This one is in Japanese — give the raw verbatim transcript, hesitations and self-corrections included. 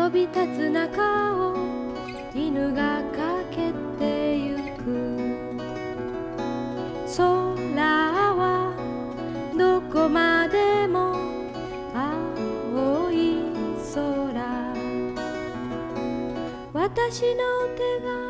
飛び立つ中を犬が駆けてゆく。空はどこまでも青い空。私の手が